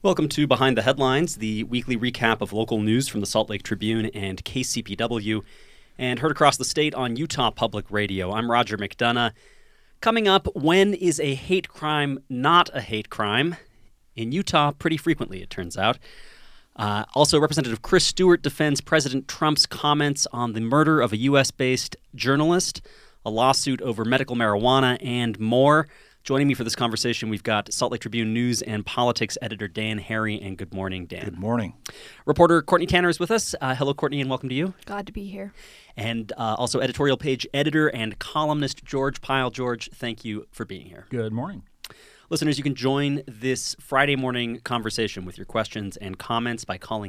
Welcome to Behind the Headlines, the weekly recap of local news from the Salt Lake Tribune and KCPW, and heard across the state on Utah Public Radio. I'm Roger McDonough. Coming up, when is a hate crime not a hate crime? In Utah, pretty frequently, it turns out. Also, Representative Chris Stewart defends President Trump's comments on the murder of a U.S.-based journalist, a lawsuit over medical marijuana, and more. Joining me for this conversation, we've got Salt Lake Tribune News and Politics editor Dan Harry, and good morning, Dan. Good morning. Reporter Courtney Tanner is with us. Hello, Courtney, and welcome to you. Glad to be here. And also editorial page editor and columnist George Pyle. George, thank you for being here. Good morning. Listeners, you can join this Friday morning conversation with your questions and comments by calling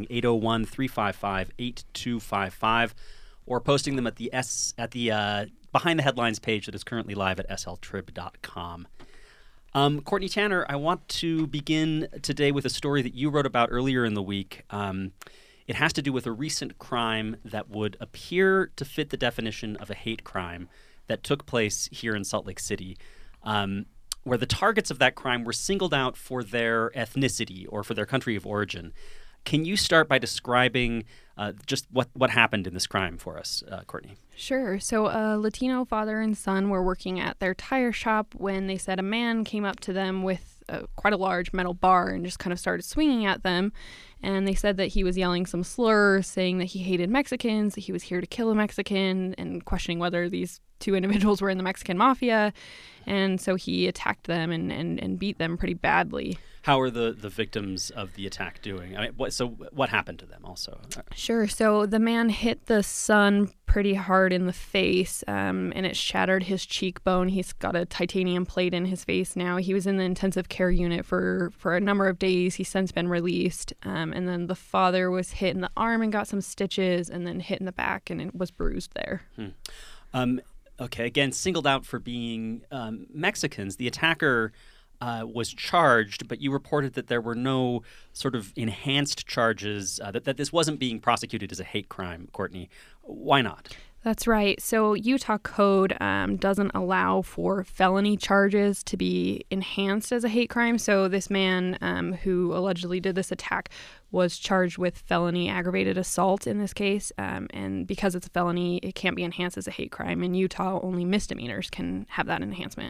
801-355-8255 or posting them at the Behind the Headlines page that is currently live at sltrib.com. Courtney Tanner, I want to begin today with a story that you wrote about earlier in the week. It has to do with a recent crime that would appear to fit the definition of a hate crime that took place here in Salt Lake City, where the targets of that crime were singled out for their ethnicity or for their country of origin. Can you start by describing just what happened in this crime for us, Courtney? Sure. So a Latino father and son were working at their tire shop when they said a man came up to them with quite a large metal bar and just kind of started swinging at them. And they said that he was yelling some slurs, saying that he hated Mexicans, that he was here to kill a Mexican, and questioning whether these two individuals were in the Mexican mafia. And so he attacked them and beat them pretty badly. How are the victims of the attack doing? I mean, what happened to them also? Sure. So the man hit the son pretty hard in the face, and it shattered his cheekbone. He's got a titanium plate in his face now. He was in the intensive care unit for a number of days. He's since been released. And then the father was hit in the arm and got some stitches, and then hit in the back, and it was bruised there. Okay, again, singled out for being Mexicans. The attacker was charged, but you reported that there were no sort of enhanced charges, that this wasn't being prosecuted as a hate crime, Courtney. Why not? That's right. So Utah code doesn't allow for felony charges to be enhanced as a hate crime. So this man who allegedly did this attack was charged with felony aggravated assault in this case. And because it's a felony, it can't be enhanced as a hate crime. In Utah, only misdemeanors can have that enhancement.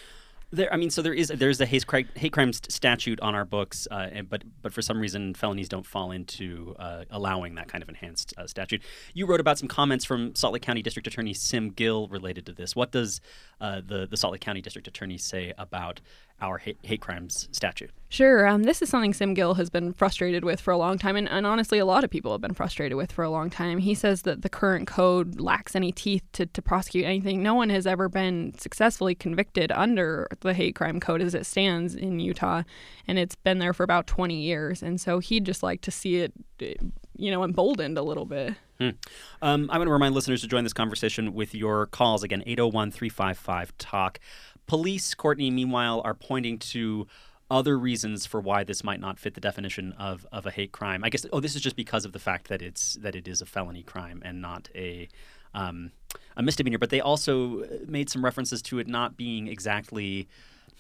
There's a hate crime statute on our books, but for some reason felonies don't fall into allowing that kind of enhanced statute. You wrote about some comments from Salt Lake County District Attorney Sim Gill related to this. What does the Salt Lake County District Attorney say about our hate crimes statute? Sure. This is something Sim Gill has been frustrated with for a long time, and honestly, a lot of people have been frustrated with for a long time. He says that the current code lacks any teeth to prosecute anything. No one has ever been successfully convicted under the hate crime code as it stands in Utah, and it's been there for about 20 years. And so he'd just like to see it, emboldened a little bit. I want to remind listeners to join this conversation with your calls. Again, 801-355-TALK. Police, Courtney, meanwhile, are pointing to other reasons for why this might not fit the definition of a hate crime. I guess, this is just because of the fact that it is a felony crime and not a misdemeanor. But they also made some references to it not being exactly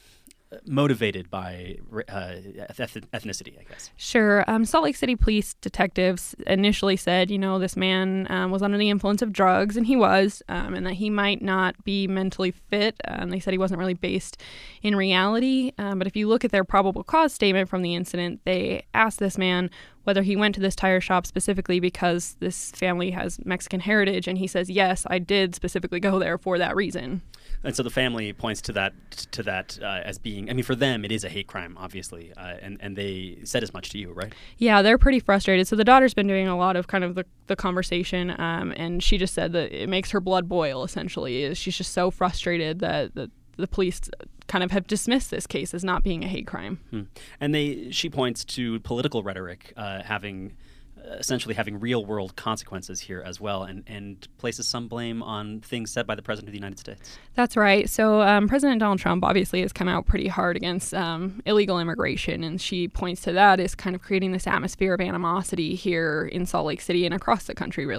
motivated by ethnicity, I guess. Sure. Salt Lake City police detectives initially said, this man was under the influence of drugs, and he was, and that he might not be mentally fit. They said he wasn't really based in reality. But if you look at their probable cause statement from the incident, they asked this man whether he went to this tire shop specifically because this family has Mexican heritage, and he says, yes, I did specifically go there for that reason. And so the family points to that as being, for them, it is a hate crime, obviously, and they said as much to you, right? Yeah, they're pretty frustrated. So the daughter's been doing a lot of kind of the conversation, and she just said that it makes her blood boil, essentially. She's just so frustrated that the police kind of have dismissed this case as not being a hate crime. And she points to political rhetoric essentially having real-world consequences here as well, and places some blame on things said by the President of the United States. That's right. So President Donald Trump obviously has come out pretty hard against illegal immigration, and she points to that as kind of creating this atmosphere of animosity here in Salt Lake City and across the country, really.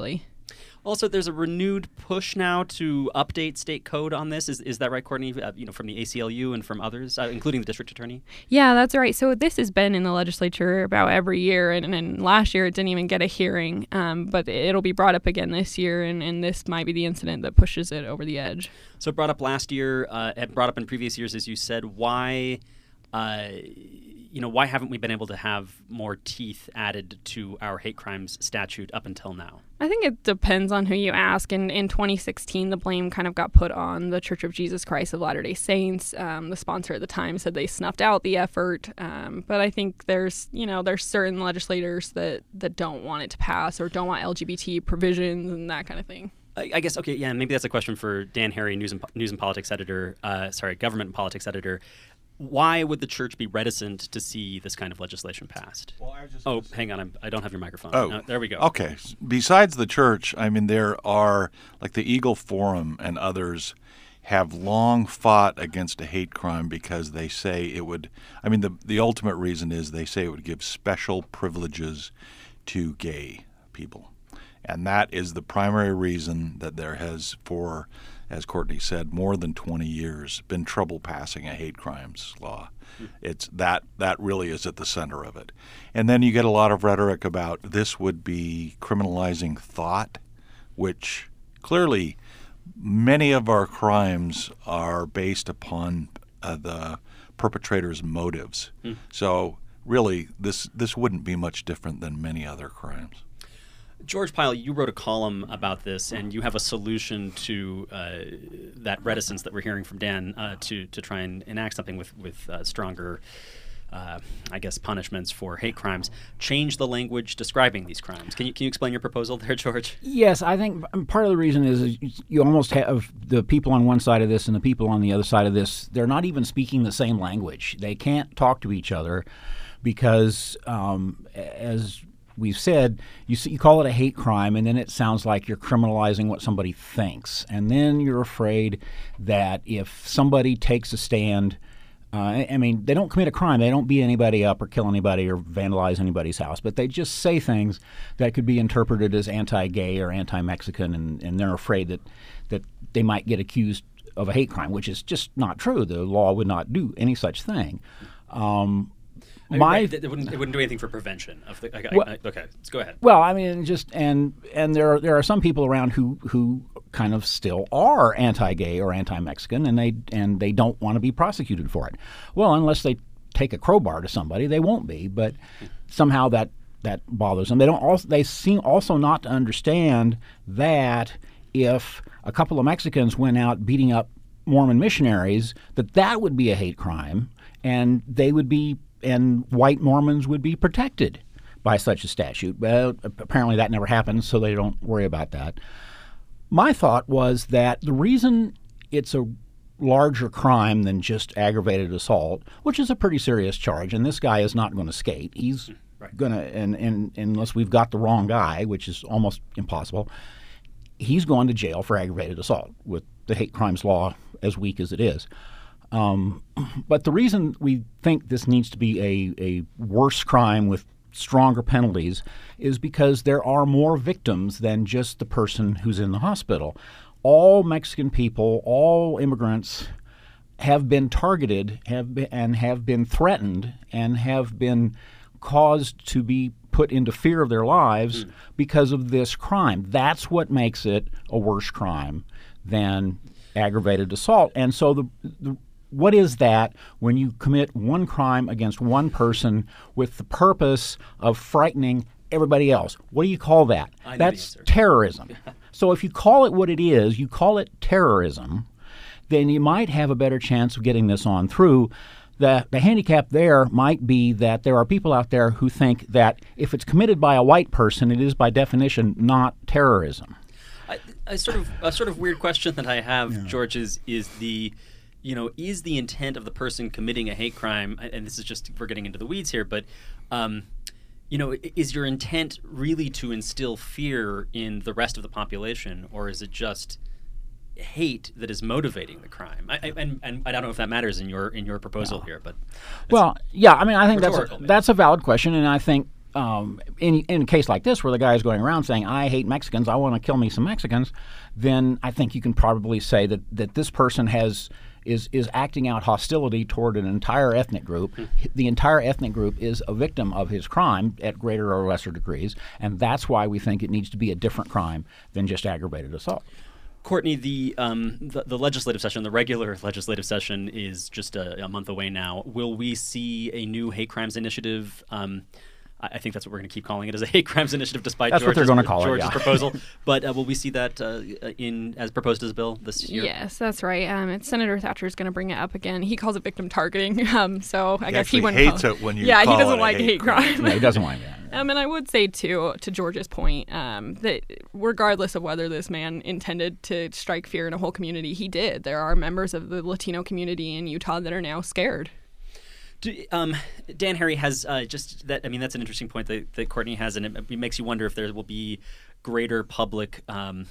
Also, there's a renewed push now to update state code on this. Is that right, Courtney? From the ACLU and from others, including the district attorney? Yeah, that's right. So this has been in the legislature about every year, and last year it didn't even get a hearing, but it'll be brought up again this year, and this might be the incident that pushes it over the edge. So brought up last year, brought up in previous years, as you said. Why haven't we been able to have more teeth added to our hate crimes statute up until now? I think it depends on who you ask. In 2016, the blame kind of got put on the Church of Jesus Christ of Latter-day Saints. The sponsor at the time said they snuffed out the effort. But I think there's certain legislators that don't want it to pass or don't want LGBT provisions and that kind of thing. I guess, okay, yeah, maybe that's a question for Dan Harry, News and Politics editor, Government and Politics editor. Why would the church be reticent to see this kind of legislation passed? Well, hang on. I don't have your microphone. Oh, no, there we go. Okay. Besides the church, I mean, there are, like the Eagle Forum and others have long fought against a hate crime because they say it would, the ultimate reason is they say it would give special privileges to gay people. And that is the primary reason that there has, for, as Courtney said, more than 20 years been trouble passing a hate crimes law. It's that really is at the center of it. And then you get a lot of rhetoric about this would be criminalizing thought, which clearly many of our crimes are based upon the perpetrator's motives. So really this wouldn't be much different than many other crimes. George Pyle, you wrote a column about this, and you have a solution to that reticence that we're hearing from Dan to try and enact something with stronger, punishments for hate crimes. Change the language describing these crimes. Can you explain your proposal there, George? Yes, I think part of the reason is you almost have the people on one side of this and the people on the other side of this. They're not even speaking the same language. They can't talk to each other because, as we've said, you call it a hate crime, and then it sounds like you're criminalizing what somebody thinks. And then you're afraid that if somebody takes a stand, they don't commit a crime. They don't beat anybody up or kill anybody or vandalize anybody's house, but they just say things that could be interpreted as anti-gay or anti-Mexican, and they're afraid that they might get accused of a hate crime, which is just not true. The law would not do any such thing. It wouldn't do anything for prevention of the. Okay, let's go ahead. Well, and there are some people around who kind of still are anti-gay or anti-Mexican, and they don't want to be prosecuted for it. Well, unless they take a crowbar to somebody, they won't be. But somehow that bothers them. They seem also not to understand that if a couple of Mexicans went out beating up Mormon missionaries, that would be a hate crime, and white Mormons would be protected by such a statute. Well, apparently that never happened, so they don't worry about that. My thought was that the reason it's a larger crime than just aggravated assault, which is a pretty serious charge, and this guy is not going to skate. He's going to, and unless we've got the wrong guy, which is almost impossible, he's going to jail for aggravated assault with the hate crimes law as weak as it is. But the reason we think this needs to be a worse crime with stronger penalties is because there are more victims than just the person who's in the hospital. All Mexican people, all immigrants have been targeted, have been threatened, and have been caused to be put into fear of their lives because of this crime. That's what makes it a worse crime than aggravated assault. And so what is that when you commit one crime against one person with the purpose of frightening everybody else? What do you call that? That's terrorism. So if you call it what it is, you call it terrorism, then you might have a better chance of getting this on through. The handicap there might be that there are people out there who think that if it's committed by a white person, it is by definition not terrorism. A sort of weird question that I have, George, is the intent of the person committing a hate crime, and this is just, we're getting into the weeds here, but, is your intent really to instill fear in the rest of the population, or is it just hate that is motivating the crime? And I don't know if that matters in your proposal here, but I think that's a valid question, and I think in a case like this where the guy is going around saying, I hate Mexicans, I want to kill me some Mexicans, then I think you can probably say that this person is acting out hostility toward an entire ethnic group. The entire ethnic group is a victim of his crime at greater or lesser degrees, and that's why we think it needs to be a different crime than just aggravated assault. Courtney, the legislative session, the regular legislative session, is just a month away now. Will we see a new hate crimes initiative? I think that's what we're going to keep calling it, as a hate crimes initiative, despite that's what they're going to call George's it, yeah. proposal. But will we see that as proposed as a bill this year? Yes, that's right. Senator Thatcher is going to bring it up again. He calls it victim targeting. So I guess he wouldn't hates call it when you Yeah, call he doesn't it a like hate crime. Yeah, he doesn't like that. And I would say, too, to George's point, that regardless of whether this man intended to strike fear in a whole community, he did. There are members of the Latino community in Utah that are now scared. Dan Harry has just that. I mean, that's an interesting point that Courtney has, and it makes you wonder if there will be greater public,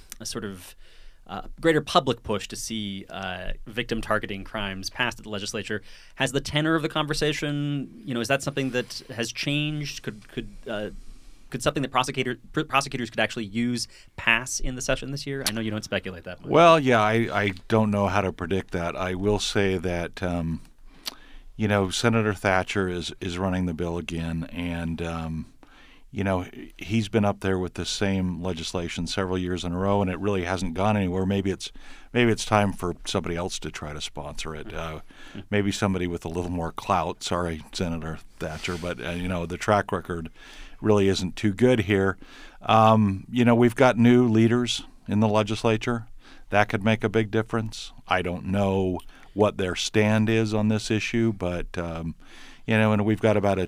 greater public push to see victim targeting crimes passed at the legislature. Has the tenor of the conversation, is that something that has changed? Could something that prosecutors could actually use pass in the session this year? I know you don't speculate that much. Well, yeah, I don't know how to predict that. I will say that. Senator Thatcher is running the bill again, and he's been up there with the same legislation several years in a row, and it really hasn't gone anywhere. Maybe it's time for somebody else to try to sponsor it. Maybe somebody with a little more clout. Sorry, Senator Thatcher, but the track record really isn't too good here. We've got new leaders in the legislature. That could make a big difference. I don't know what their stand is on this issue, but and we've got about a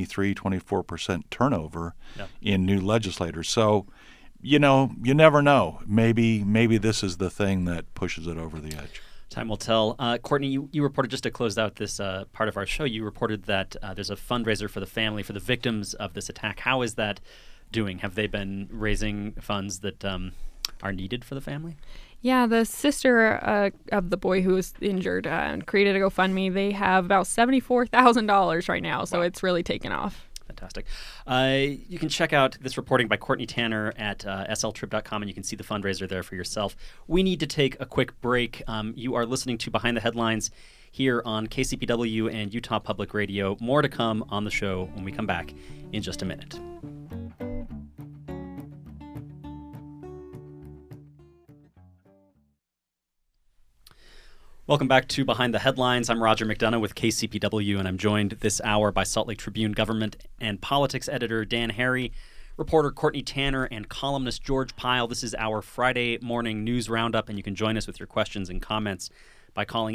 24% turnover in new legislators. So, you never know. Maybe this is the thing that pushes it over the edge. Time will tell. Courtney, you reported, just to close out this part of our show, you reported that there's a fundraiser for the family, for the victims of this attack. How is that doing? Have they been raising funds that are needed for the family? Yeah, the sister of the boy who was injured created a GoFundMe. They have about $74,000 right now, so It's really taken off. Fantastic. You can check out this reporting by Courtney Tanner at sltrib.com, and you can see the fundraiser there for yourself. We need to take a quick break. You are listening to Behind the Headlines here on KCPW and Utah Public Radio. More to come on the show when we come back in just a minute. Welcome back to Behind the Headlines. I'm Roger McDonough with KCPW, and I'm joined this hour by Salt Lake Tribune government and politics editor Dan Harry, reporter Courtney Tanner, and columnist George Pyle. This is our Friday morning news roundup, and you can join us with your questions and comments by calling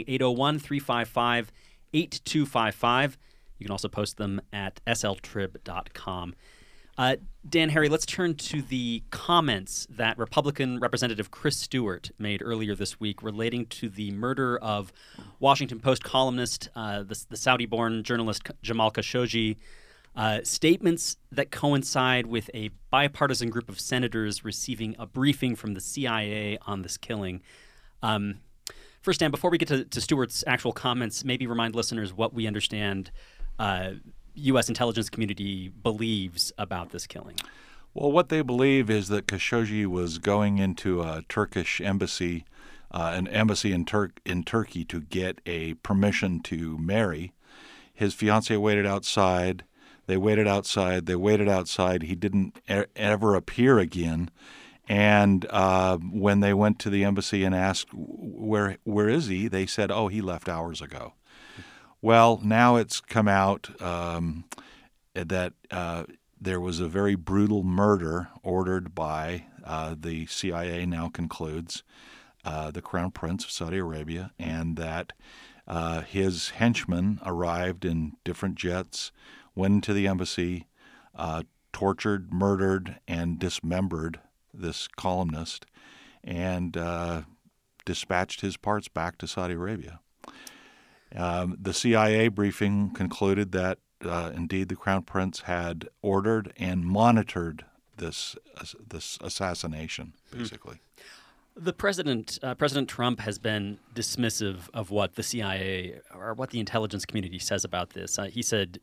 801-355-8255. You can also post them at sltrib.com. Dan Harry, let's turn to the comments that Republican Representative Chris Stewart made earlier this week relating to the murder of Washington Post columnist, the Saudi-born journalist Jamal Khashoggi. Statements that coincide with a bipartisan group of senators receiving a briefing from the CIA on this killing. First, Dan, before we get to Stewart's actual comments, maybe remind listeners what we understand U.S. intelligence community believes about this killing. Well, what they believe is that Khashoggi was going into a Turkish embassy, an embassy in Turkey, to get a permission to marry. His fiancée waited outside. They waited outside. They waited outside. He didn't ever appear again. And when they went to the embassy and asked, where is he? They said, oh, he left hours ago. Well, now it's come out that there was a very brutal murder ordered by the CIA, now concludes, the Crown Prince of Saudi Arabia, and that his henchmen arrived in different jets, went into the embassy, tortured, murdered, and dismembered this columnist, and dispatched his parts back to Saudi Arabia. The CIA briefing concluded that indeed the Crown Prince had ordered and monitored this assassination, basically. The President Trump has been dismissive of what the CIA or what the intelligence community says about this. He said,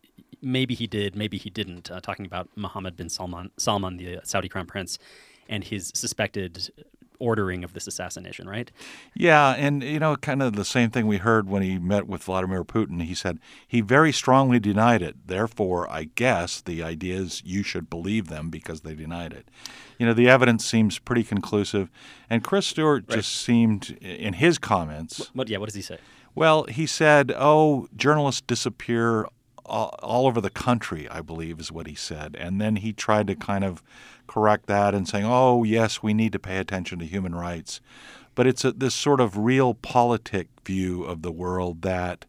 maybe he did, maybe he didn't, talking about Mohammed bin Salman, the Saudi crown prince, and his suspected ordering of this assassination, right? Yeah, and kind of the same thing we heard when he met with Vladimir Putin. He said he very strongly denied it. Therefore, I guess the idea is you should believe them because they denied it. The evidence seems pretty conclusive. And Chris Stewart just seemed, in his comments... What does he say? Well, he said, journalists disappear all over the country, I believe is what he said. And then he tried to kind of correct that and saying, yes, we need to pay attention to human rights. But it's this sort of realpolitik view of the world that,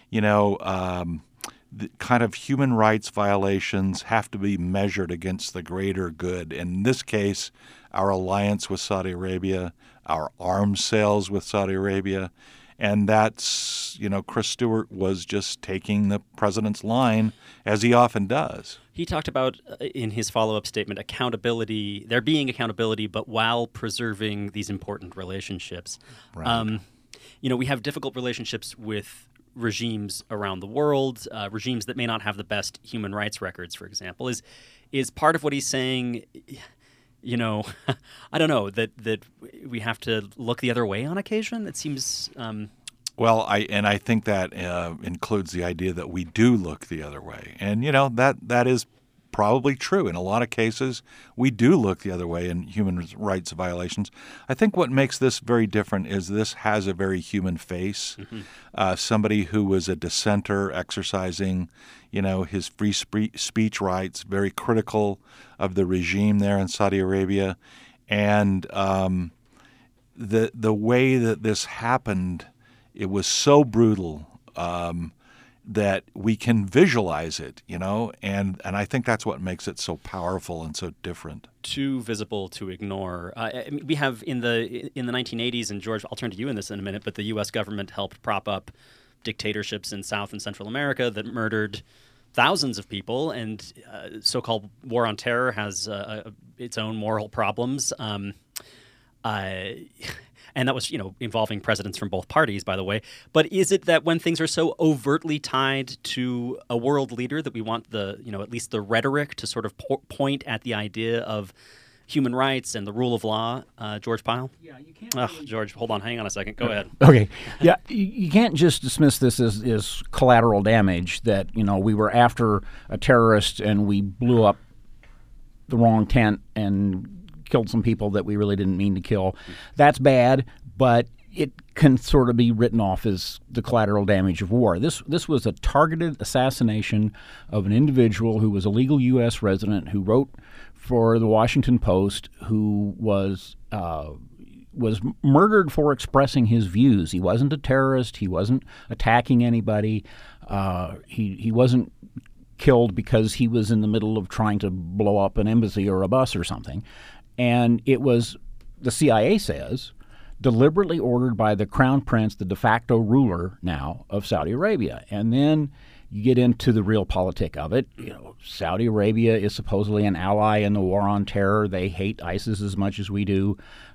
the kind of human rights violations have to be measured against the greater good. In this case, our alliance with Saudi Arabia, our arms sales with Saudi Arabia. And that's, Chris Stewart was just taking the president's line, as he often does. He talked about, in his follow-up statement, accountability, there being accountability, but while preserving these important relationships. Right. We have difficult relationships with regimes around the world, regimes that may not have the best human rights records, for example. Is part of what he's saying... I don't know, that we have to look the other way on occasion? It seems... Well, I think that includes the idea that we do look the other way. And, that is probably true. In a lot of cases, we do look the other way in human rights violations. I think what makes this very different is this has a very human face. Mm-hmm. Somebody who was a dissenter exercising, his free speech rights, very critical of the regime there in Saudi Arabia. And the way that this happened, it was so brutal that we can visualize it, and I think that's what makes it so powerful and so different. Too visible to ignore. We have in the 1980s, and George, I'll turn to you in this in a minute, but the U.S. government helped prop up dictatorships in South and Central America that murdered thousands of people, and so-called war on terror has its own moral problems. And that was, involving presidents from both parties, by the way. But is it that when things are so overtly tied to a world leader that we want at least the rhetoric to sort of point at the idea of human rights and the rule of law, George Pyle? Yeah, you can't. George, hold on, hang on a second. Go ahead. Okay. Yeah, you can't just dismiss this as collateral damage, that, we were after a terrorist and we blew up the wrong tent and killed some people that we really didn't mean to kill. That's bad, but it can sort of be written off as the collateral damage of war. This was a targeted assassination of an individual who was a legal U.S. resident who wrote for the Washington Post, who was murdered for expressing his views. He wasn't a terrorist. He wasn't attacking anybody. He wasn't killed because he was in the middle of trying to blow up an embassy or a bus or something. And it was, the CIA says, deliberately ordered by the crown prince, the de facto ruler now of Saudi Arabia. And then you get into the realpolitik of it. Saudi Arabia is supposedly an ally in the war on terror. They hate ISIS as much as we do.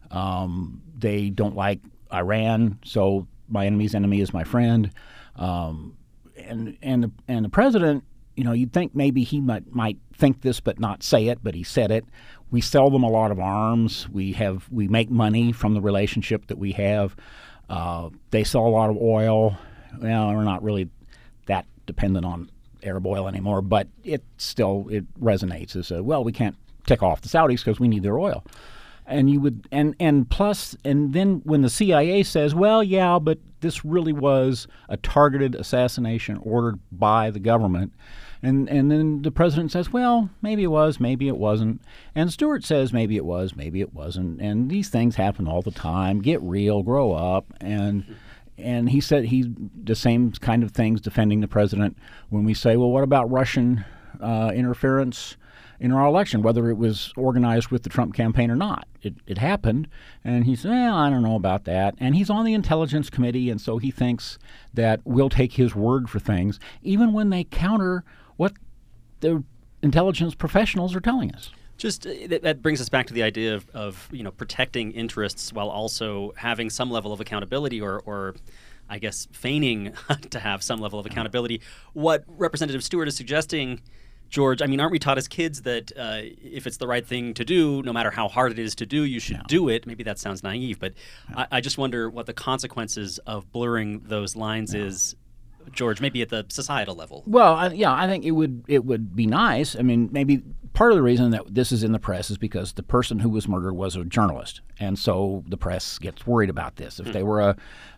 They don't like Iran, so my enemy's enemy is my friend. And the president, you'd think maybe he might think this but not say it, but he said it. We sell them a lot of arms. We make money from the relationship that we have. They sell a lot of oil. Well, we're not really that dependent on Arab oil anymore, but it resonates as we can't tick off the Saudis because we need their oil. And you would and plus, and then when the CIA says, but this really was a targeted assassination ordered by the government. And then the president says, maybe it was, maybe it wasn't. And Stewart says, maybe it was, maybe it wasn't. And these things happen all the time. Get real, grow up. And he said the same kind of things defending the president when we say, what about Russian interference in our election, whether it was organized with the Trump campaign or not? It happened. And he said, I don't know about that. And he's on the Intelligence Committee, and so he thinks that we'll take his word for things, even when they counter what the intelligence professionals are telling us. Just that brings us back to the idea of protecting interests while also having some level of accountability or I guess, feigning to have some level of accountability. What Representative Stewart is suggesting, George, I mean, aren't we taught as kids that if it's the right thing to do, no matter how hard it is to do, you should do it? Maybe that sounds naive, but I just wonder what the consequences of blurring those lines is, George, maybe at the societal level. Well, I think it would be nice. I mean, maybe part of the reason that this is in the press is because the person who was murdered was a journalist, and so the press gets worried about this. If they were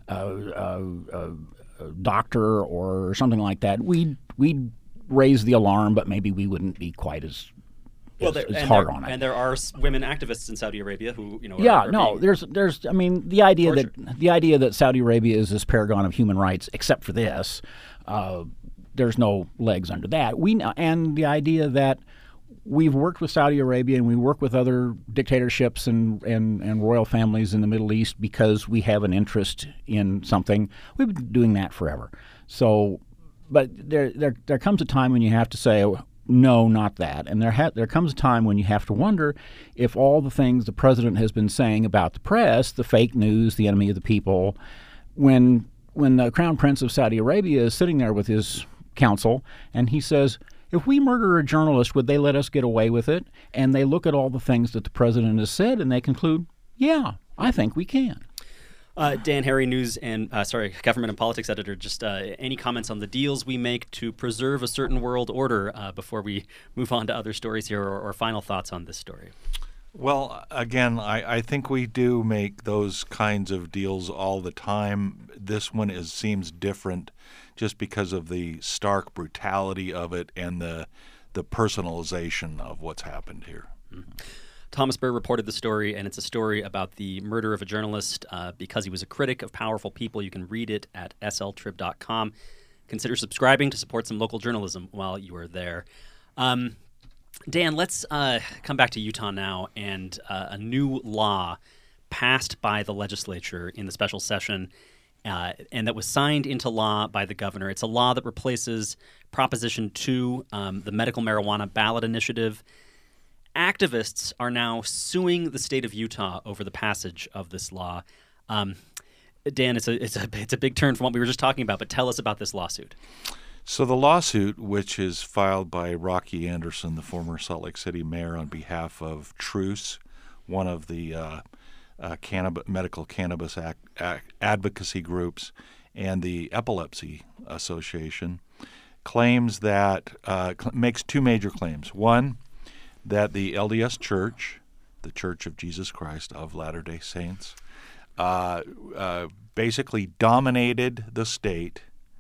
a doctor or something like that, we'd raise the alarm, but maybe we wouldn't be quite as hard on it. And there are women activists in Saudi Arabia who, there's I mean, the idea that Saudi Arabia is this paragon of human rights, except for this, there's no legs under that. And the idea that we've worked with Saudi Arabia and we work with other dictatorships and royal families in the Middle East because we have an interest in something. We've been doing that forever. So, but there comes a time when you have to say, no, not that. And there comes a time when you have to wonder if all the things the president has been saying about the press, the fake news, the enemy of the people, when the Crown Prince of Saudi Arabia is sitting there with his counsel and he says, if we murder a journalist, would they let us get away with it? And they look at all the things that the president has said and they conclude, yeah, I think we can. Dan Harry, news and government and politics editor. Just any comments on the deals we make to preserve a certain world order before we move on to other stories here, or final thoughts on this story? Well, again, I think we do make those kinds of deals all the time. This one seems different just because of the stark brutality of it and the personalization of what's happened here. Mm-hmm. Thomas Burr reported the story, and it's a story about the murder of a journalist because he was a critic of powerful people. You can read it at sltrib.com. Consider subscribing to support some local journalism while you are there. Dan, let's come back to Utah now, and a new law passed by the legislature in the special session and that was signed into law by the governor. It's a law that replaces Proposition 2, the medical marijuana ballot initiative. Activists are now suing the state of Utah over the passage of this law. Dan, it's a big turn from what we were just talking about, but tell us about this lawsuit. So the lawsuit, which is filed by Rocky Anderson, the former Salt Lake City mayor, on behalf of Truce, one of the medical cannabis advocacy groups, and the Epilepsy Association, claims that makes two major claims. One, that the LDS Church, the Church of Jesus Christ of Latter-day Saints, basically dominated the state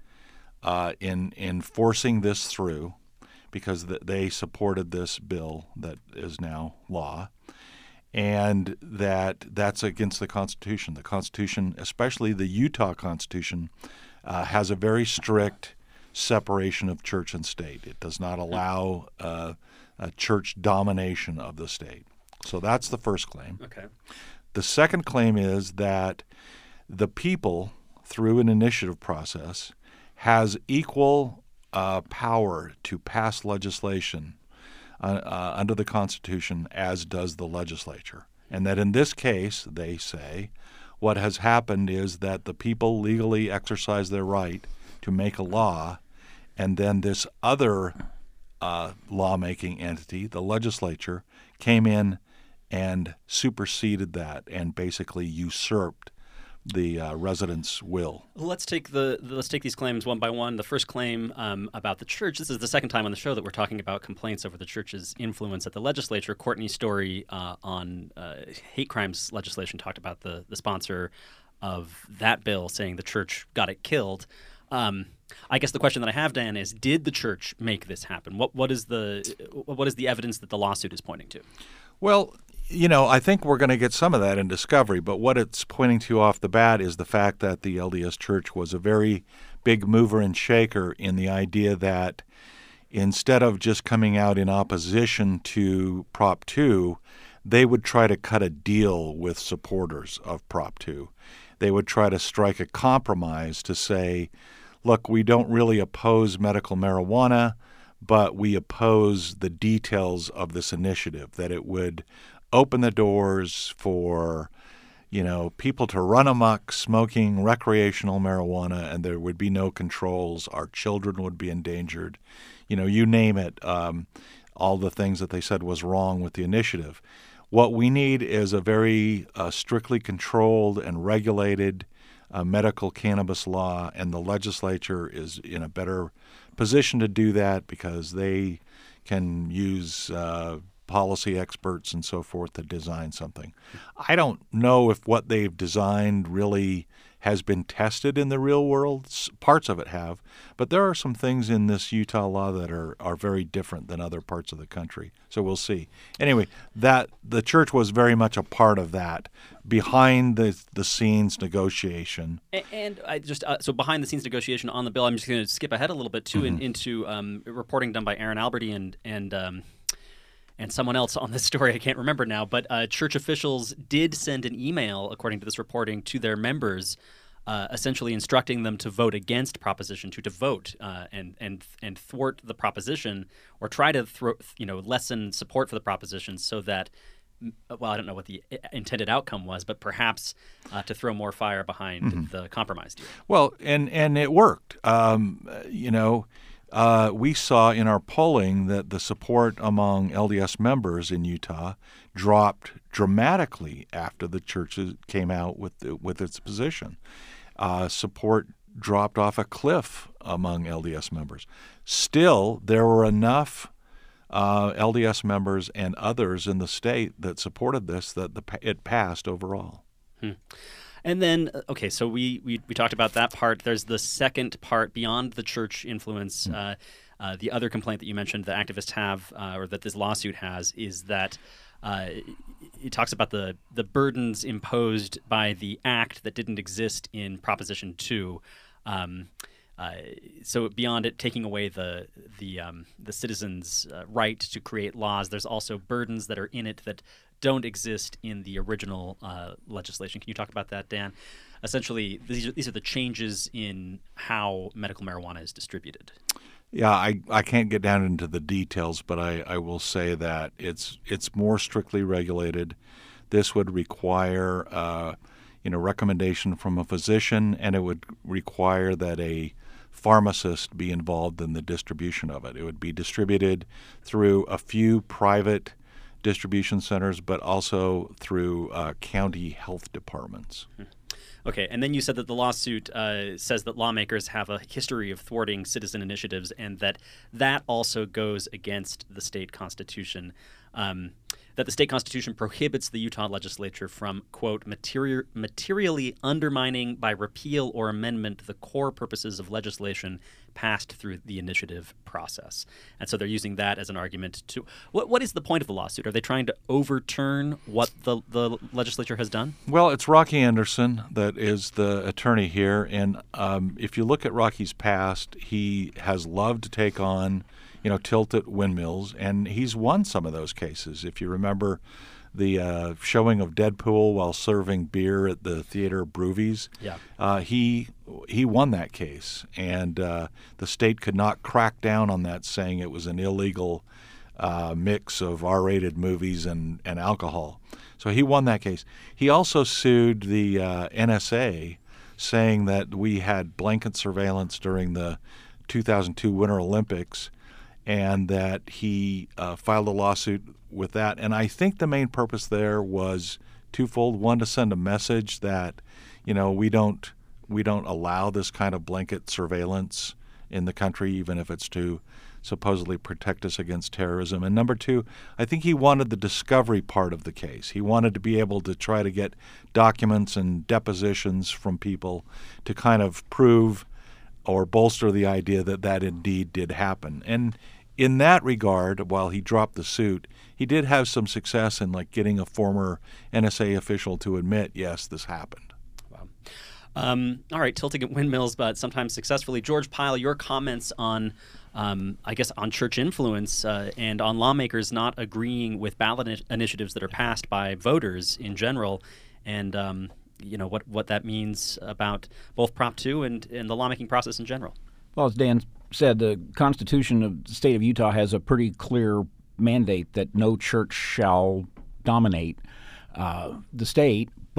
in forcing this through because they supported this bill that is now law, and that's against the Constitution. The Constitution, especially the Utah Constitution, has a very strict separation of church and state. It does not allow a church domination of the state. So that's the first claim. Okay. The second claim is that the people, through an initiative process, has equal power to pass legislation under the Constitution as does the legislature. And that in this case, they say, what has happened is that the people legally exercise their right to make a law, and then this other lawmaking entity, the legislature, came in and superseded that and basically usurped the residents' will. Let's take these claims one by one. The first claim about the church. This is the second time on the show that we're talking about complaints over the church's influence at the legislature. Courtney Story on hate crimes legislation talked about the sponsor of that bill saying the church got it killed. I guess the question that I have, Dan, is: did the church make this happen? What is the evidence that the lawsuit is pointing to? Well, I think we're going to get some of that in discovery, but what it's pointing to off the bat is the fact that the LDS Church was a very big mover and shaker in the idea that instead of just coming out in opposition to Prop 2, they would try to cut a deal with supporters of Prop 2. They would try to strike a compromise to say, look, we don't really oppose medical marijuana, but we oppose the details of this initiative, that it would open the doors for, people to run amok smoking recreational marijuana, and there would be no controls. Our children would be endangered. You name it, all the things that they said was wrong with the initiative. What we need is a very strictly controlled and regulated medical cannabis law, and the legislature is in a better position to do that because they can use policy experts and so forth to design something. I don't know if what they've designed really has been tested in the real world. Parts of it have, but there are some things in this Utah law that are very different than other parts of the country. So we'll see. Anyway, that the church was very much a part of that behind the scenes negotiation. And I just so behind the scenes negotiation on the bill, I'm just going to skip ahead a little bit too into reporting done by Aaron Alberty and someone else on this story, I can't remember now, but church officials did send an email, according to this reporting, to their members, essentially instructing them to vote against Proposition 2, to vote and thwart the proposition, or try to lessen support for the proposition, so that, well, I don't know what the intended outcome was, but perhaps to throw more fire behind the compromise deal. Well, and it worked. We saw in our polling that the support among LDS members in Utah dropped dramatically after the church came out with its position. Support dropped off a cliff among LDS members. Still, there were enough LDS members and others in the state that supported this that it passed overall. And then, okay, so we talked about that part. There's the second part, beyond the church influence. The other complaint that you mentioned the activists have, or that this lawsuit has, is that it talks about the burdens imposed by the act that didn't exist in Proposition 2. So beyond it taking away the citizens' right to create laws, there's also burdens that are in it that don't exist in the original legislation. Can you talk about that, Dan? Essentially, these are the changes in how medical marijuana is distributed. Yeah, I can't get down into the details, but I will say that it's more strictly regulated. This would require recommendation from a physician, and it would require that a pharmacist be involved in the distribution of it. It would be distributed through a few private distribution centers, but also through county health departments. Okay, and then you said that the lawsuit says that lawmakers have a history of thwarting citizen initiatives, and that also goes against the state constitution. That the state constitution prohibits the Utah legislature from, quote, materially undermining by repeal or amendment the core purposes of legislation passed through the initiative process. And so they're using that as an argument to what is the point of the lawsuit? Are they trying to overturn what the legislature has done? Well, it's Rocky Anderson that is the attorney here, and if you look at Rocky's past, he has loved to take on tilt-at windmills, and he's won some of those cases. If you remember the showing of Deadpool while serving beer at the theater Broovies, he won that case, and the state could not crack down on that, saying it was an illegal mix of R-rated movies and alcohol. So he won that case. He also sued the NSA, saying that we had blanket surveillance during the 2002 Winter Olympics, and that he filed a lawsuit with that. And I think the main purpose there was twofold. One, to send a message that, we don't allow this kind of blanket surveillance in the country, even if it's to supposedly protect us against terrorism. And number two, I think he wanted the discovery part of the case. He wanted to be able to try to get documents and depositions from people to kind of prove or bolster the idea that indeed did happen. And in that regard, while he dropped the suit, he did have some success in getting a former NSA official to admit, yes, this happened. Wow. All right, tilting at windmills, but sometimes successfully. George Pyle, your comments on, on church influence and on lawmakers not agreeing with ballot initiatives that are passed by voters in general, and what that means about both Prop 2 and the lawmaking process in general. Well, as Dan said, the Constitution of the state of Utah has a pretty clear mandate that no church shall dominate the state, but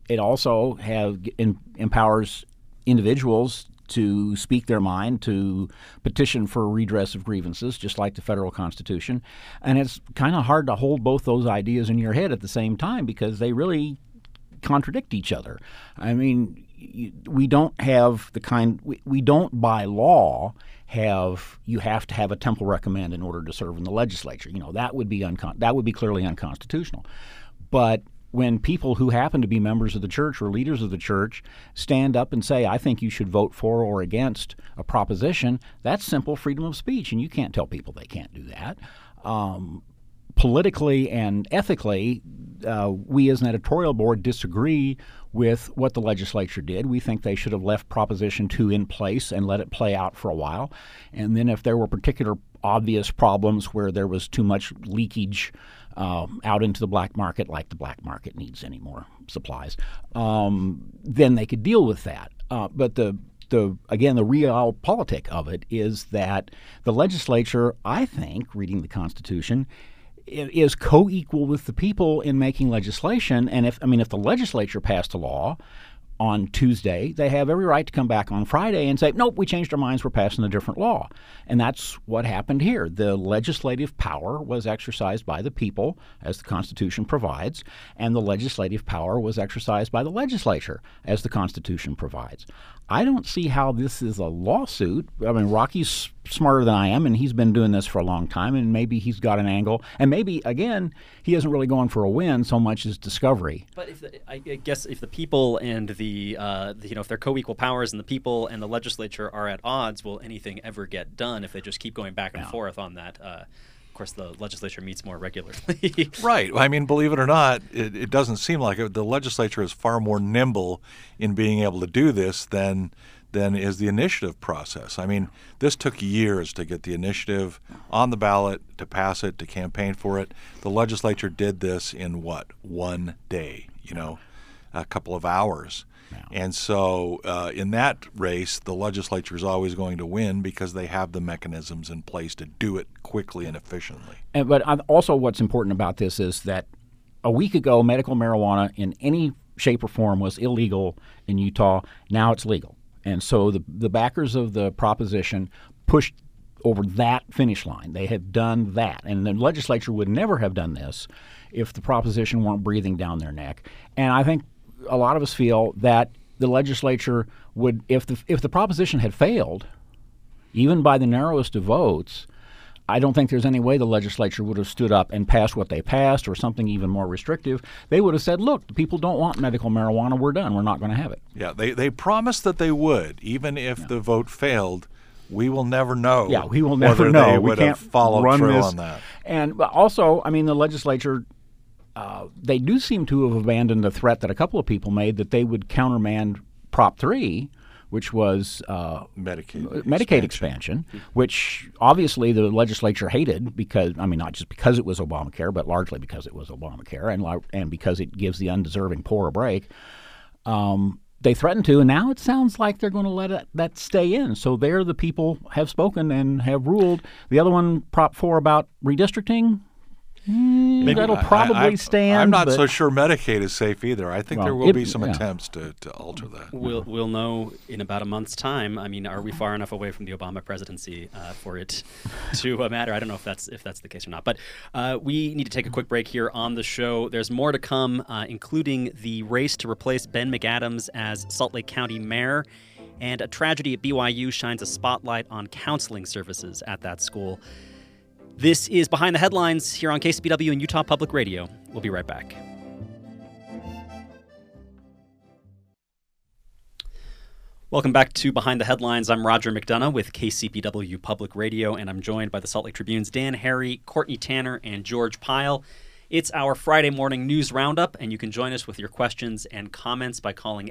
It also empowers individuals to speak their mind, to petition for redress of grievances, just like the federal Constitution. And it's kind of hard to hold both those ideas in your head at the same time because they really contradict each other. I mean, we don't have we don't by law you have to have a temple recommend in order to serve in the legislature. That would be clearly unconstitutional. But when people who happen to be members of the church or leaders of the church stand up and say, I think you should vote for or against a proposition, that's simple freedom of speech, and you can't tell people they can't do that. Politically and ethically, we as an editorial board disagree with what the legislature did. We think they should have left Proposition 2 in place and let it play out for a while. And then if there were particular obvious problems where there was too much leakage out into the black market, like the black market needs any more supplies, then they could deal with that. But the realpolitik of it is that the legislature, I think, reading the Constitution, is co-equal with the people in making legislation. And if the legislature passed a law on Tuesday, they have every right to come back on Friday and say, nope, we changed our minds, we're passing a different law. And that's what happened here. The legislative power was exercised by the people, as the Constitution provides, and the legislative power was exercised by the legislature, as the Constitution provides. I don't see how this is a lawsuit. I mean, Rocky's smarter than I am, and he's been doing this for a long time, and maybe he's got an angle. And maybe, again, he isn't really going for a win so much as discovery. But I guess if the people and if they're co-equal powers and the people and the legislature are at odds, will anything ever get done if they just keep going back and forth on that? Of course, the legislature meets more regularly. Right. I mean, believe it or not, it doesn't seem like it. The legislature is far more nimble in being able to do this than is the initiative process. I mean, this took years to get the initiative on the ballot, to pass it, to campaign for it. The legislature did this in, one day, a couple of hours. And so in that race, the legislature is always going to win because they have the mechanisms in place to do it quickly and efficiently. But also what's important about this is that a week ago, medical marijuana in any shape or form was illegal in Utah. Now it's legal. And so the backers of the proposition pushed over that finish line. They have done that. And the legislature would never have done this if the proposition weren't breathing down their neck. And I think a lot of us feel that the legislature would, if the proposition had failed, even by the narrowest of votes, I don't think there's any way the legislature would have stood up and passed what they passed or something even more restrictive. They would have said, look, the people don't want medical marijuana. We're done. We're not going to have it. Yeah, they promised that they would, even if the vote failed. We will never know. Yeah, we will never know. They would have followed through on that. And also, I mean, the legislature, they do seem to have abandoned the threat that a couple of people made that they would countermand Prop 3, which was Medicaid expansion, which obviously the legislature hated because, not just because it was Obamacare, but largely because it was Obamacare and because it gives the undeserving poor a break. They threatened to, and now it sounds like they're going to let that stay in. So there the people have spoken and have ruled. The other one, Prop 4 about redistricting, that'll probably stand. I'm not so sure Medicaid is safe either. I think there will be some attempts to alter that. We'll know in about a month's time. I mean, are we far enough away from the Obama presidency for it to matter? I don't know if that's the case or not. But we need to take a quick break here on the show. There's more to come, including the race to replace Ben McAdams as Salt Lake County mayor. And a tragedy at BYU shines a spotlight on counseling services at that school. This is Behind the Headlines here on KCPW and Utah Public Radio. We'll be right back. Welcome back to Behind the Headlines. I'm Roger McDonough with KCPW Public Radio, and I'm joined by the Salt Lake Tribune's Dan Harry, Courtney Tanner, and George Pyle. It's our Friday morning news roundup, and you can join us with your questions and comments by calling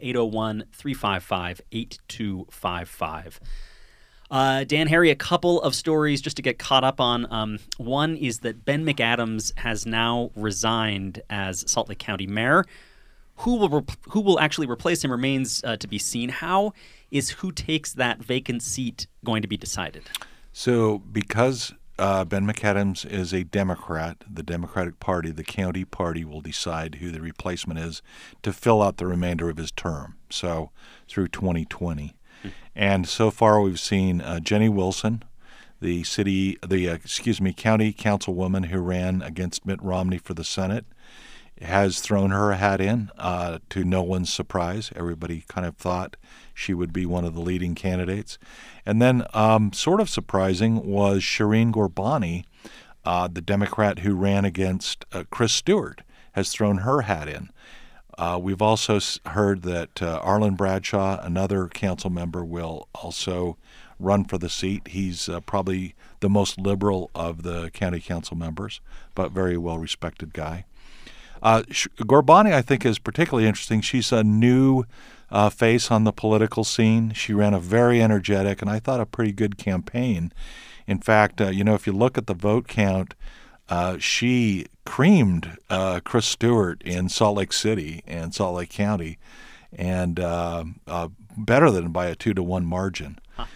801-355-8255. Dan Harry, a couple of stories just to get caught up on. One is that Ben McAdams has now resigned as Salt Lake County mayor. Who will actually replace him remains to be seen. How is who takes that vacant seat going to be decided? So because Ben McAdams is a Democrat. The Democratic Party, the county party, will decide who the replacement is to fill out the remainder of his term, so through 2020. And so far we've seen Jenny Wilson, the county councilwoman who ran against Mitt Romney for the Senate, has thrown her hat in to no one's surprise. Everybody kind of thought she would be one of the leading candidates. And then sort of surprising was Shireen Ghorbani, the Democrat who ran against Chris Stewart, has thrown her hat in. We've also heard that Arlen Bradshaw, another council member, will also run for the seat. He's probably the most liberal of the county council members, but very well-respected guy. Ghorbani, I think, is particularly interesting. She's a new face on the political scene. She ran a very energetic and I thought a pretty good campaign. In fact, if you look at the vote count, she creamed Chris Stewart in Salt Lake City and Salt Lake County, and better than by a 2-to-1 margin.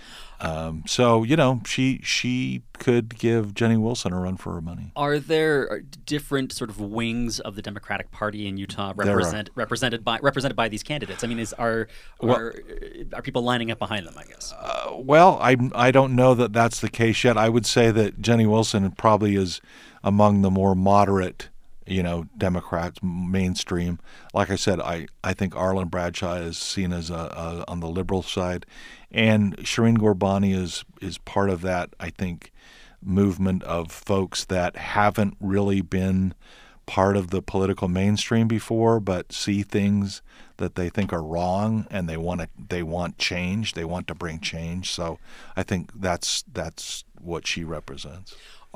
So she could give Jenny Wilson a run for her money. Are there different sort of wings of the Democratic Party in Utah represented by these candidates? I mean, are people lining up behind them, I guess? Well, I don't know that that's the case yet. I would say that Jenny Wilson probably is among the more moderate, Democrats, mainstream. Like I said, I think Arlen Bradshaw is seen as on the liberal side, and Shireen Ghorbani is part of that, I think, movement of folks that haven't really been part of the political mainstream before, but see things that they think are wrong, and they want change. They want to bring change. So I think that's what she represents.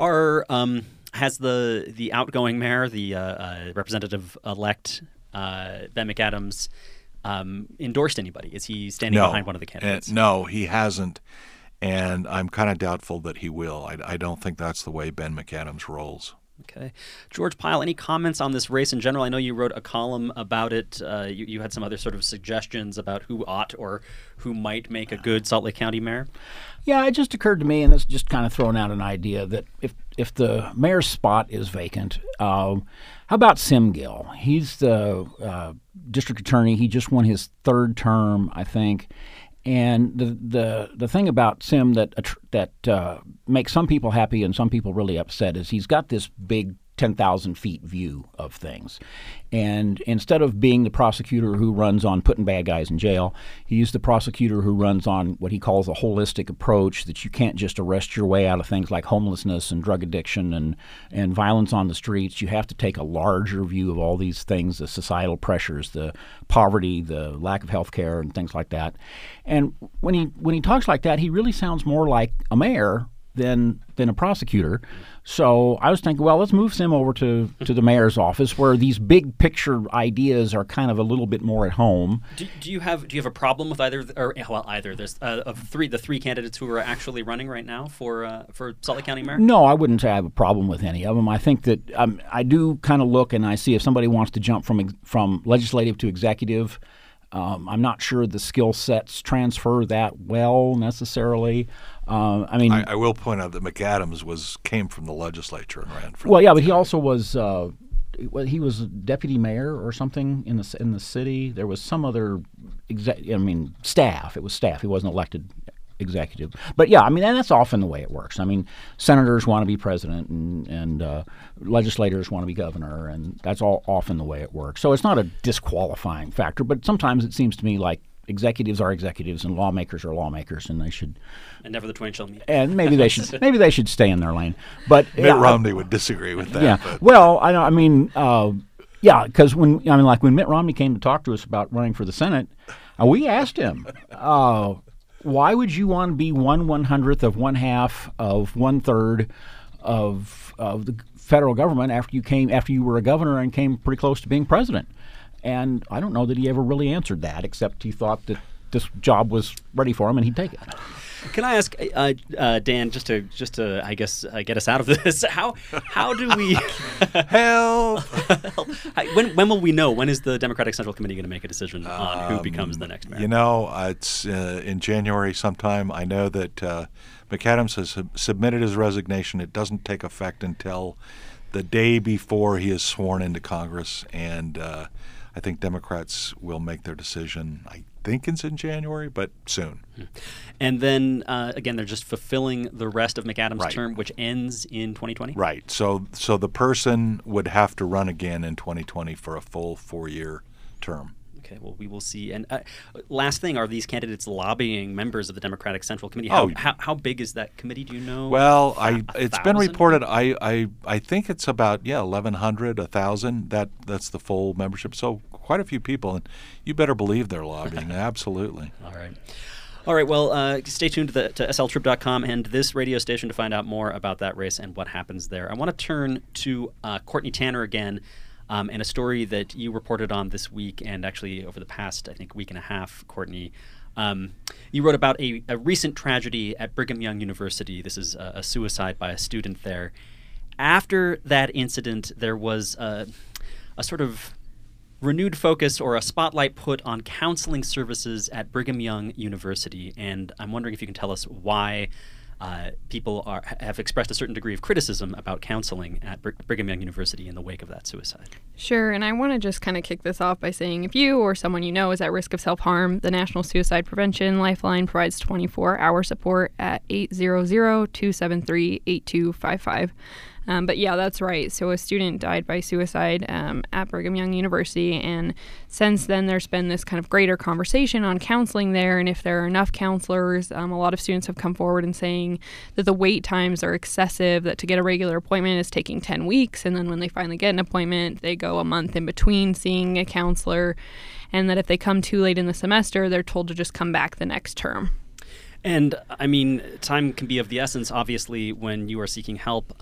Has the outgoing mayor, the representative-elect Ben McAdams, endorsed anybody? Is he standing behind one of the candidates? No, he hasn't, and I'm kind of doubtful that he will. I don't think that's the way Ben McAdams rolls. Okay. George Pyle, any comments on this race in general? I know you wrote a column about it. You had some other sort of suggestions about who ought or who might make a good Salt Lake County mayor? Yeah, it just occurred to me, and it's just kind of throwing out an idea, that if the mayor's spot is vacant, how about Sim Gill? He's the district attorney. He just won his third term, I think. And the thing about Sim that makes some people happy and some people really upset is he's got this big 10,000 feet view of things. And instead of being the prosecutor who runs on putting bad guys in jail, he's the prosecutor who runs on what he calls a holistic approach, that you can't just arrest your way out of things like homelessness and drug addiction and violence on the streets. You have to take a larger view of all these things, the societal pressures, the poverty, the lack of health care, and things like that. And when he talks like that, he really sounds more like a mayor than a prosecutor. So I was thinking, well, let's move Sim over to the mayor's office, where these big picture ideas are kind of a little bit more at home. Do you have a problem with either? There's the three candidates who are actually running right now for Salt Lake County mayor? No, I wouldn't say I have a problem with any of them. I think that I do kind of look and I see if somebody wants to jump from legislative to executive. I'm not sure the skill sets transfer that well necessarily. I will point out that McAdams came from the legislature and ran for. Well, yeah, but he also was. He was a deputy mayor or something in the city. There was some other staff. It was staff. He wasn't elected executive. But yeah, and that's often the way it works. Senators want to be president and legislators want to be governor, and that's all often the way it works. So it's not a disqualifying factor, but sometimes it seems to me like executives are executives and lawmakers are lawmakers, and they should. And never the twain shall meet. And maybe they should stay in their lane. But Mitt Romney would disagree with that. Yeah. But. Well, I know. Yeah, because when Mitt Romney came to talk to us about running for the Senate, we asked him, why would you want to be 1/100th of 1/2 of 1/3 of the federal government after you were a governor and came pretty close to being president? And I don't know that he ever really answered that, except he thought that this job was ready for him and he'd take it. Can I ask Dan, just to I guess get us out of this? How do we help? When will we know? When is the Democratic Central Committee going to make a decision on who becomes the next mayor? It's in January sometime. I know that McAdams has submitted his resignation. It doesn't take effect until the day before he is sworn into Congress, and I think Democrats will make their decision. I think it's in January, but soon. And then, again, they're just fulfilling the rest of McAdams' term, which ends in 2020? Right. So the person would have to run again in 2020 for a full 4-year term. Okay, well, we will see. And last thing, are these candidates lobbying members of the Democratic Central Committee? How big is that committee? Do you know? Well, it's been reported. I think it's about 1,100, 1,000. That's the full membership. So quite a few people, and you better believe they're lobbying. Absolutely. All right. Well, stay tuned to sltrib.com and this radio station to find out more about that race and what happens there. I want to turn to Courtney Tanner again. And a story that you reported on this week and actually over the past, I think, week and a half, Courtney. You wrote about a recent tragedy at Brigham Young University. This is a suicide by a student there. After that incident, there was a sort of renewed focus or a spotlight put on counseling services at Brigham Young University. And I'm wondering if you can tell us why people have expressed a certain degree of criticism about counseling at Brigham Young University in the wake of that suicide. Sure, and I want to just kind of kick this off by saying if you or someone you know is at risk of self-harm, the National Suicide Prevention Lifeline provides 24-hour support at 800-273-8255. But yeah, that's right. So a student died by suicide at Brigham Young University, and since then there's been this kind of greater conversation on counseling there, and if there are enough counselors. A lot of students have come forward and saying that the wait times are excessive, that to get a regular appointment is taking 10 weeks, and then when they finally get an appointment, they go a month in between seeing a counselor, and that if they come too late in the semester, they're told to just come back the next term. And, I mean, time can be of the essence, obviously, when you are seeking help.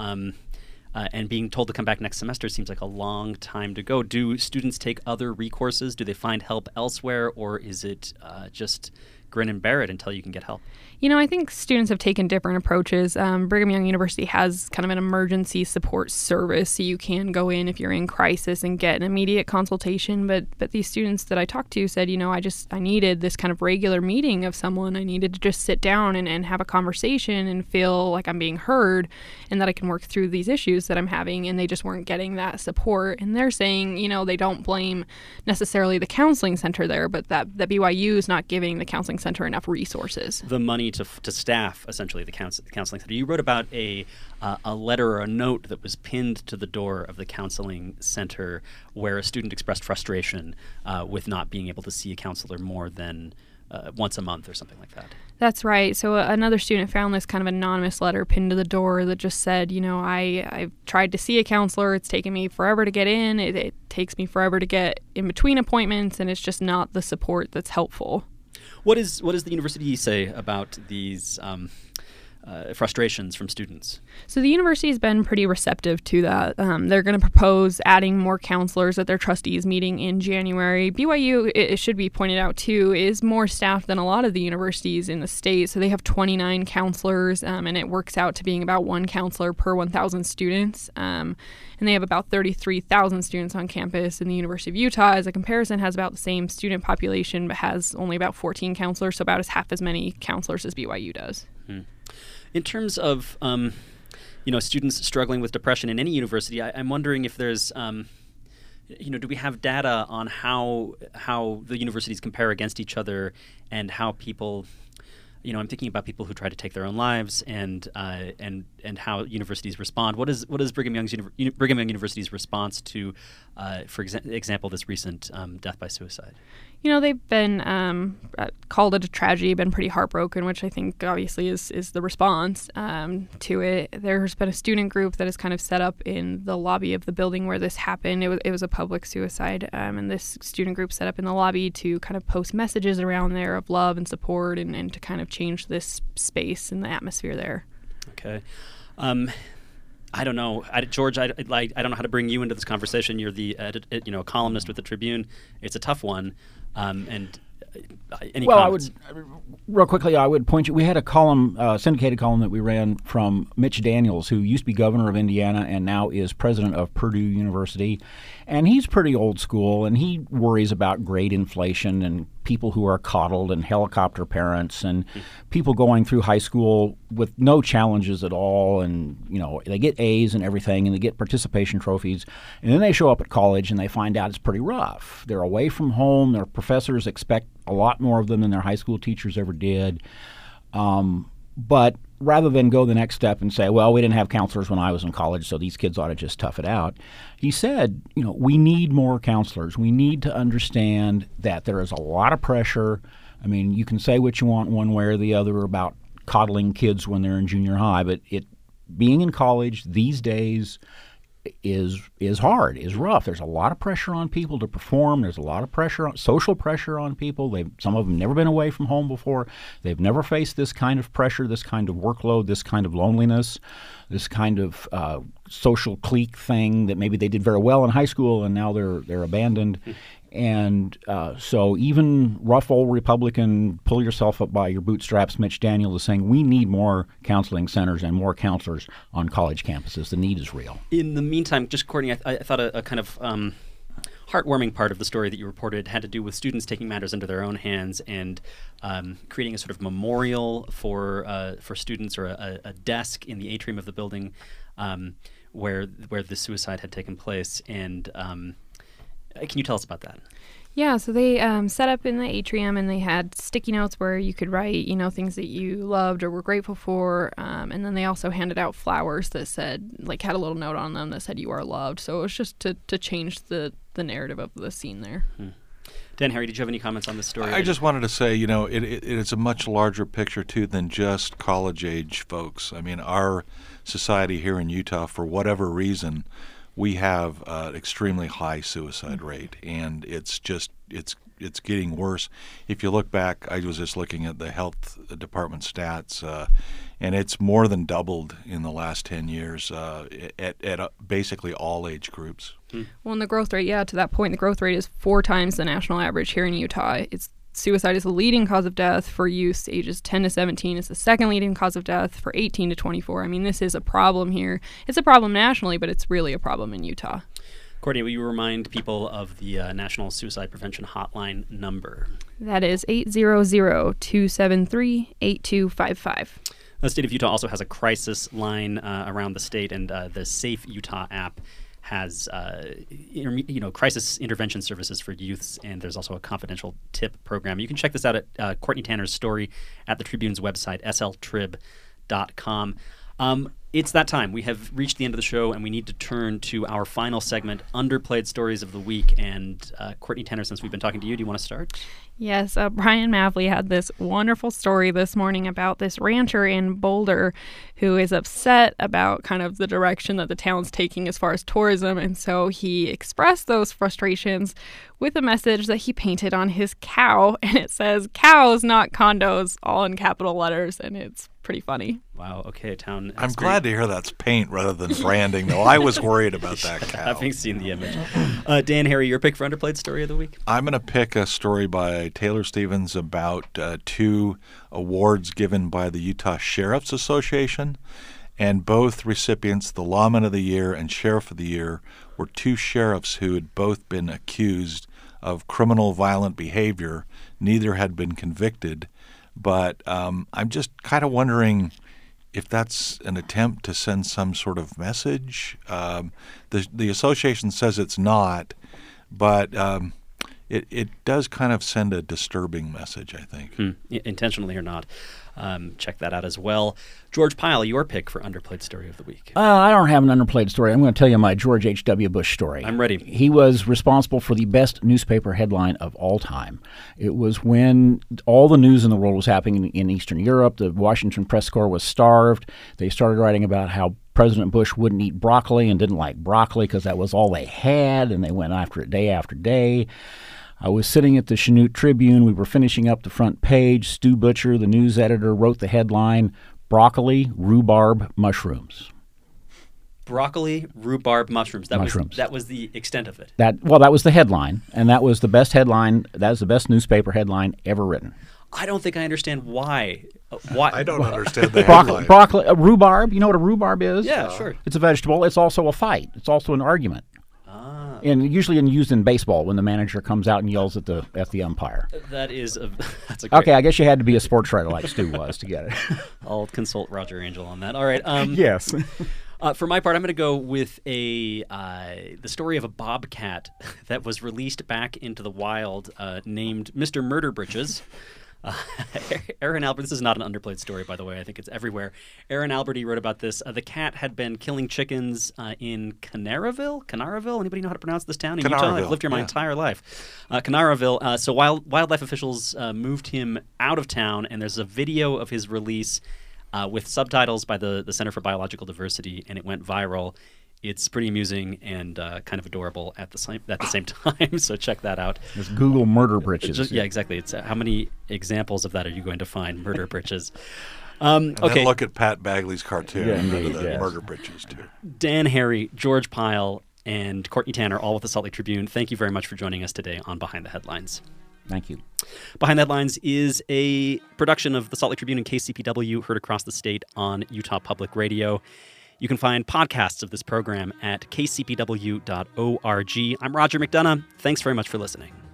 And being told to come back next semester seems like a long time to go. Do students take other recourses? Do they find help elsewhere? Or is it just grin and bear it until you can get help? You know, I think students have taken different approaches. Brigham Young University has kind of an emergency support service, so you can go in if you're in crisis and get an immediate consultation. But these students that I talked to said, I needed this kind of regular meeting of someone. I needed to just sit down and have a conversation and feel like I'm being heard and that I can work through these issues that I'm having. And they just weren't getting that support. And they're saying, they don't blame necessarily the counseling center there, but that BYU is not giving the counseling center enough resources. The money to staff, essentially, the counseling center. You wrote about a letter or a note that was pinned to the door of the counseling center where a student expressed frustration with not being able to see a counselor more than once a month or something like that. That's right. So another student found this kind of anonymous letter pinned to the door that just said, I've tried to see a counselor. It's taken me forever to get in. It takes me forever to get in between appointments, and it's just not the support that's helpful. What does the university say about these frustrations from students? So the university has been pretty receptive to that. They're going to propose adding more counselors at their trustees meeting in January. BYU, it should be pointed out too, is more staffed than a lot of the universities in the state. So they have 29 counselors, and it works out to being about one counselor per 1,000 students. And they have about 33,000 students on campus. And the University of Utah, as a comparison, has about the same student population, but has only about 14 counselors, so about half as many counselors as BYU does. In terms of, students struggling with depression in any university, I'm wondering if there's, do we have data on how the universities compare against each other and how people, I'm thinking about people who try to take their own lives and how universities respond. What is Brigham Young University's response to, for example, this recent death by suicide? They've been called it a tragedy, been pretty heartbroken, which I think obviously is the response to it. There's been a student group that is kind of set up in the lobby of the building where this happened. It was a public suicide, and this student group set up in the lobby to kind of post messages around there of love and support and to kind of change this space and the atmosphere there. Okay. I don't know, George. I don't know how to bring you into this conversation. You're the a columnist with the Tribune. It's a tough one. And any comments? Real quickly, I would point you. We had a column, syndicated column that we ran from Mitch Daniels, who used to be governor of Indiana and now is president of Purdue University, and he's pretty old school, and he worries about grade inflation and people who are coddled and helicopter parents and people going through high school with no challenges at all, and they get A's and everything, and they get participation trophies, and then they show up at college and they find out it's pretty rough. They're away from home. Their professors expect a lot more of them than their high school teachers ever did. But rather than go the next step and say, well, we didn't have counselors when I was in college, so these kids ought to just tough it out, he said, we need more counselors. We need to understand that there is a lot of pressure. I mean, you can say what you want one way or the other about coddling kids when they're in junior high, but being in college these days is hard, is rough. There's a lot of pressure on people to perform. There's a lot of social pressure on people. Some of them never been away from home before. They've never faced this kind of pressure, this kind of workload, this kind of loneliness, this kind of social clique thing that maybe they did very well in high school and now they're abandoned. And so even rough old Republican, pull yourself up by your bootstraps, Mitch Daniels is saying we need more counseling centers and more counselors on college campuses. The need is real. In the meantime, just Courtney, I thought a kind of heartwarming part of the story that you reported had to do with students taking matters into their own hands and creating a sort of memorial for students, or a desk in the atrium of the building where the suicide had taken place. And can you tell us about that? Yeah, so they set up in the atrium, and they had sticky notes where you could write, things that you loved or were grateful for. And then they also handed out flowers that said, had a little note on them that said you are loved. So it was just to change the narrative of the scene there. Dan, Harry, did you have any comments on this story? I just wanted to say, it's a much larger picture, too, than just college-age folks. I mean, our society here in Utah, for whatever reason, we have an extremely high suicide rate, and it's getting worse. If you look back, I was just looking at the health department stats, and it's more than doubled in the last 10 years at basically all age groups. Well, and the growth rate, to that point, the growth rate is 4 times the national average here in Utah. Suicide is the leading cause of death for youth ages 10 to 17. It's the second leading cause of death for 18 to 24. I mean, this is a problem here. It's a problem nationally, but it's really a problem in Utah. Courtney, will you remind people of the National Suicide Prevention Hotline number? That is 800-273-8255. The state of Utah also has a crisis line around the state, and the Safe Utah app has crisis intervention services for youths, and there's also a confidential tip program. You can check this out at Courtney Tanner's story at the Tribune's website, sltrib.com. It's that time. We have reached the end of the show, and we need to turn to our final segment, Underplayed Stories of the Week. And Courtney Tanner, since we've been talking to you, do you want to start? Yes, Brian Mavley had this wonderful story this morning about this rancher in Boulder who is upset about kind of the direction that the town's taking as far as tourism. And so he expressed those frustrations with a message that he painted on his cow. And it says, "Cows, not condos," all in capital letters. And it's pretty funny. Wow. Okay, town. I'm glad to hear that's paint rather than branding, though. I was worried about that cow. Having seen the image. Dan, Harry, your pick for Underplayed Story of the Week? I'm going to pick a story by Taylor Stevens about 2 awards given by the Utah Sheriff's Association. And both recipients, the Lawman of the Year and Sheriff of the Year, were 2 sheriffs who had both been accused of criminal violent behavior. Neither had been convicted. But I'm just kind of wondering if that's an attempt to send some sort of message. The association says it's not, but it does kind of send a disturbing message, I think. Intentionally or not. Check that out as well. George Pyle, your pick for Underplayed Story of the Week. I don't have an underplayed story. I'm going to tell you my George H.W. Bush story. I'm ready. He was responsible for the best newspaper headline of all time. It was when all the news in the world was happening in Eastern Europe. The Washington Press Corps was starved. They started writing about how President Bush wouldn't eat broccoli and didn't like broccoli because that was all they had, and they went after it day after day. I was sitting at the Chanute Tribune. We were finishing up the front page. Stu Butcher, the news editor, wrote the headline, "Broccoli, Rhubarb, Mushrooms." Broccoli, rhubarb, mushrooms. Mushrooms. That was the extent of it. That was the headline, and that was the best headline. That was the best newspaper headline ever written. I don't think I understand why. I don't understand the headline. Broccoli, rhubarb. You know what a rhubarb is? Yeah, sure. It's a vegetable. It's also a fight. It's also an argument. and usually used in baseball when the manager comes out and yells at the umpire. That's a great Okay, I guess you had to be a sports writer like Stu was to get it. I'll consult Roger Angel on that. All right. Yes. For my part, I'm going to go with the story of a bobcat that was released back into the wild, named Mr. Murder Britches. Aaron Albert, this is not an underplayed story, by the way. I think it's everywhere. Aaron Alberti wrote about this. The cat had been killing chickens in Canaraville? Anybody know how to pronounce this town in Utah? I've lived here my entire life. Canaraville. So wildlife officials moved him out of town, and there's a video of his release with subtitles by the Center for Biological Diversity, and it went viral. It's pretty amusing and kind of adorable at the same time. So check that out. Just Google Murder Britches. Yeah, exactly. It's how many examples of that are you going to find? Murder Britches. And okay. then look at Pat Bagley's cartoon Yeah, under indeed, the yes. Murder Britches too. Dan Harry, George Pyle, and Courtney Tanner, all with the Salt Lake Tribune. Thank you very much for joining us today on Behind the Headlines. Thank you. Behind the Headlines is a production of the Salt Lake Tribune and KCPW, heard across the state on Utah Public Radio. You can find podcasts of this program at kcpw.org. I'm Roger McDonough. Thanks very much for listening.